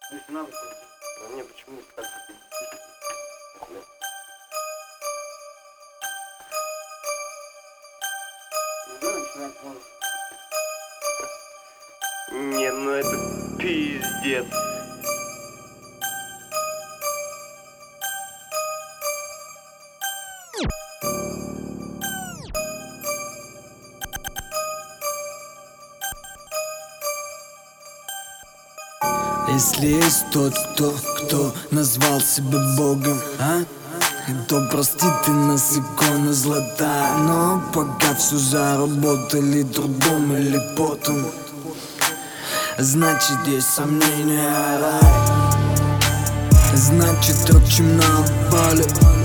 Если надо, то... Да не, почему так? Да, начинает можно. Не, ну это пиздец. Если есть тот, кто назвал себя Богом, то прости ты нас, икона золотая. Но пока все заработали трудом или потом, значит есть сомнения, рай. Значит торчим на поле,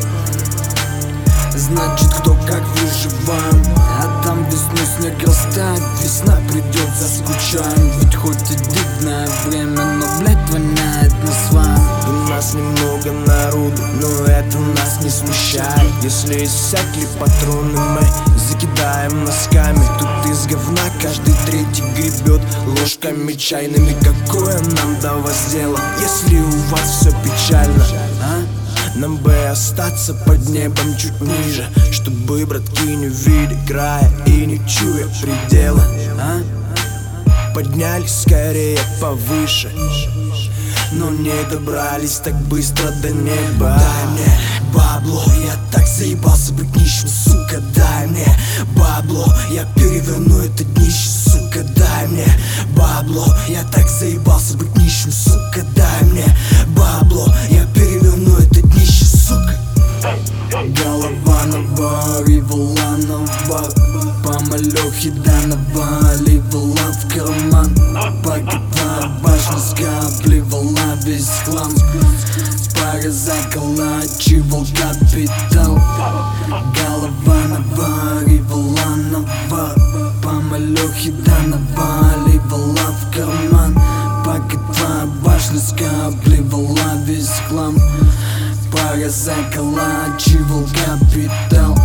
значит кто как выживаем. А там весной снег растает, весна придет, заскучаем. Ведь хоть и дивное время, но, блядь, воняет на сваем. У нас немного народу, но это нас не смущает. Если иссякли патроны, мы закидаем носками. Тут из говна каждый третий гребет ложками чайными. Какое нам до вас дело, если у вас все печально? Нам бы остаться под небом чуть ниже, чтобы братки не видели края и не чуя предела. Поднялись скорее повыше, но не добрались так быстро до неба. Дай мне бабло, я так заебался быть нищим, сука. Дай мне бабло, я переверну это днище, сука. Дай мне бабло, я так заебался быть нищим, сука. Дай мне бабло, я переверну это днище, сука. Голова наваривала навар, помалёхи да наваливала в карман. Пока твоя башня скапливала весь хлам, пара заколачивал капитал. Голова наваривала навар, помалёхи да наваливала в карман. Пока твоя башня скапливала весь хлам, пара заколачивал капитал.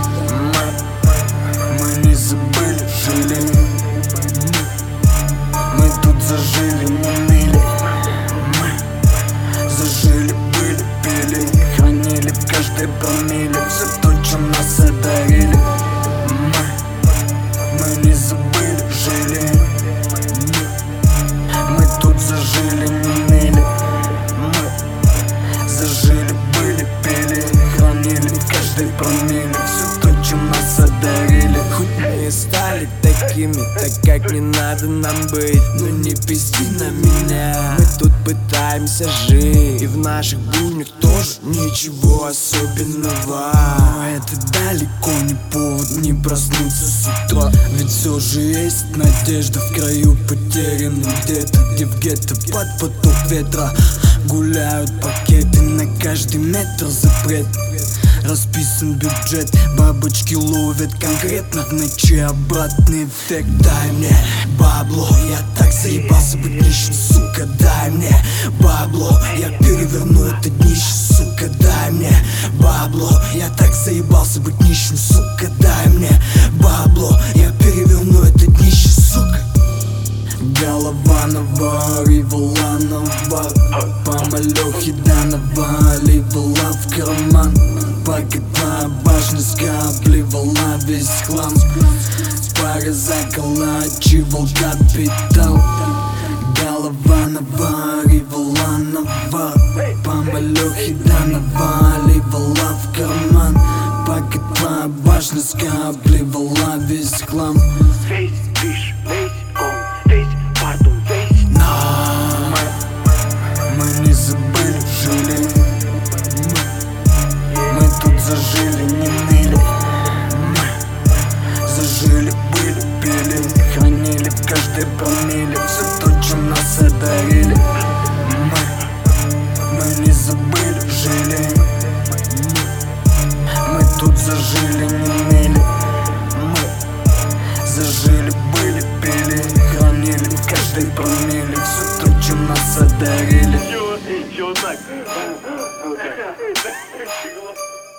Мы не забыли, жили, мы тут зажили, не ныли. Мы зажили, были, пили, хранили в каждой промилле все то, чем нас одарили. Мы не забыли, жили, мы тут зажили, не ныли. Мы зажили, были, пили, хранили в каждой промилле все то, чем нас одарили. Хоть мы и стали такими, так как не надо нам быть, но не пизди на меня. Мы тут пытаемся жить, и в наших буднях тоже ничего особенного. Но это далеко не повод не проснуться с утра. Ведь все же есть надежда в краю потерянным где-то, где в гетто под поток ветра гуляют пакеты на каждый метр запрет. Расписан бюджет, бабочки ловят конкретно в ночи обратный эффект. Дай мне бабло, я так заебался быть нищим, сука. Дай мне бабло, я переверну это днище, сука. Дай мне бабло, я так заебался быть нищим, сука. Дай мне бабло, я переверну это днище, сука. Голова наваривала навар, помалёхи да наваливала в карман. Пока твоя башня скапливала весь хлам, пара заколачивал капитал. Голова наваривала навар, помалёхи да наваливала в карман. Пока твоя башня скапливала весь хлам. Весь движ, весь ком, весь пардон, весь. Мы не забыли, жили, мы тут зажили, не ныли. Мы зажили, были, пили, хранили в каждой промилле все то, чем нас одарили. Мы не забыли, жили, мы тут зажили, не ныли. Мы зажили, были, пили, хранили в каждой промилле все то, чем нас одарили. Чего так?